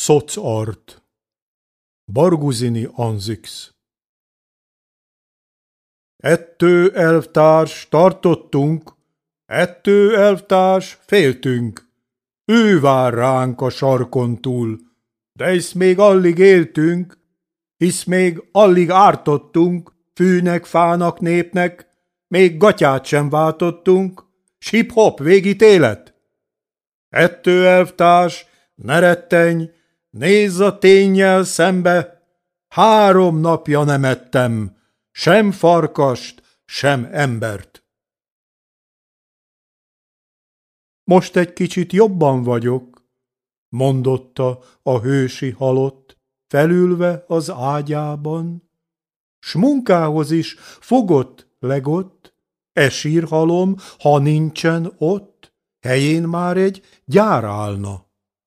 Szocart Barguzini Anzix. Ettő elvtárs tartottunk, ettő elvtárs féltünk, ő vár ránk a sarkon túl, de hisz még allig éltünk, hisz még allig ártottunk, fűnek, fának, népnek, még gatyát sem váltottunk, sip-hop, végítélet. Ettő elvtárs, ne rettenj, nézz a ténnyel szembe, 3 napja nem ettem, sem farkast, sem embert. Most egy kicsit jobban vagyok, mondotta a hősi halott, felülve az ágyában, s munkához is fogott legott, sírhalom, ha nincsen ott, helyén már egy gyár állna.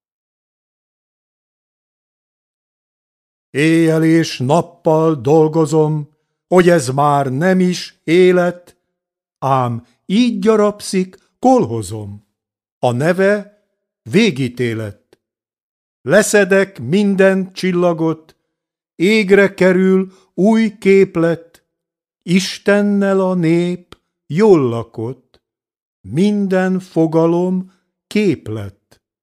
Éjjel és nappal dolgozom, hogy ez már nem is élet, ám így gyarapszik, kolhozom. A neve végítélet. Leszedek minden csillagot, égre kerül új képlet, Istennel a nép jól lakott, minden fogalom képlet.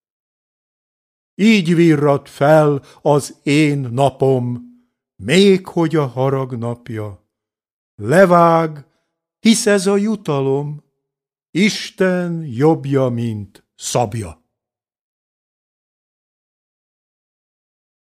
Így virrat fel az én napom, még hogy a harag napja. Levág, hisz ez a jutalom, Isten jobbja, mint szabja.